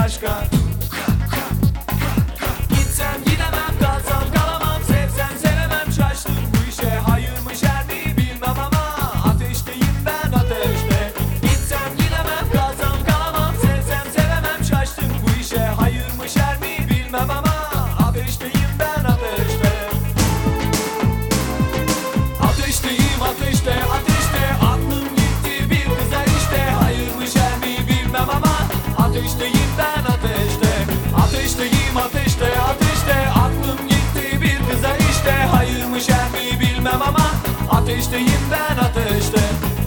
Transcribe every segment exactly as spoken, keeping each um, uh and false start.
aşka. Gitsem gidemem, kalsam kalamam, sevsem sevemem, şaştım bu işe. Hayır mı şer mi bilmem ama ateşteyim ben, ateşte. Gitsem gidemem, kalsam kalamam, sevsem sevemem, şaştım bu işe. Hayır mı şer mi bilmem ama ateşteyim ben, ateşte. Ateşteyim, ateşte, ateşte, aklım gitti bir kıza işte. Hayır mı şer mi bilmem ama ateşteyim ben, ateşte. Ateşteyim, ateşte, ateşte, aklım gitti bir kıza işte. Hayır mı şer mi bilmem ama ateşteyim ben, ateşte.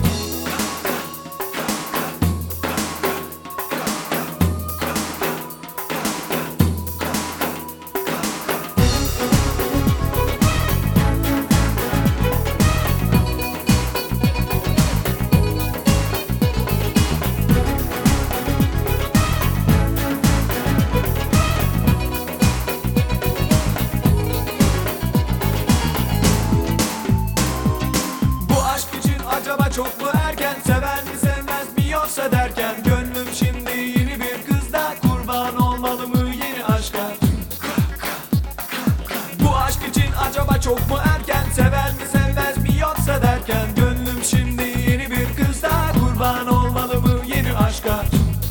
Acaba çok mu erken, sever mi sevmez mi yoksa derken, gönlüm şimdi yeni bir kızda, kurban olmalı mı yeni aşka? Bu aşk için acaba çok mu erken, sever mi sevmez mi yoksa derken, gönlüm şimdi yeni bir kızda, kurban olmalı mı yeni aşka?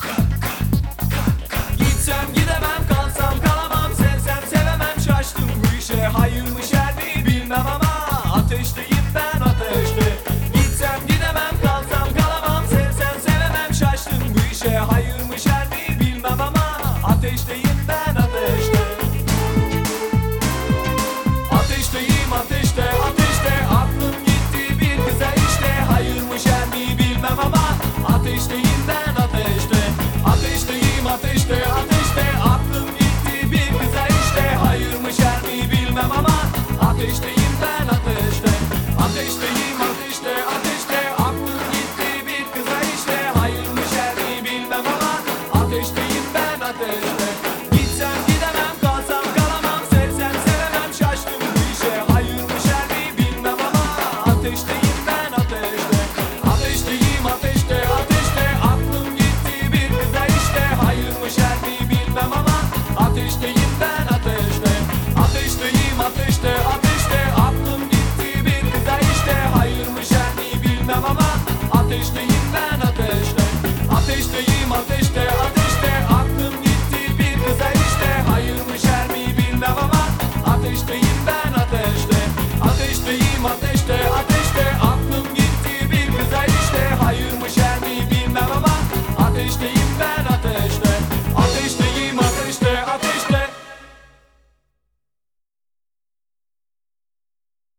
Gitsem gidemem, kalsam kalamam, sevsem sevemem, şaştım bu işe. Hayır mı şer mi bilmem ama ateşteyim ben, ateşte. Gidemem, kalsam kalamam, sevsem sevemem, şaştım bu işe. Hayır mı şer mi bilmem ama ateşteyim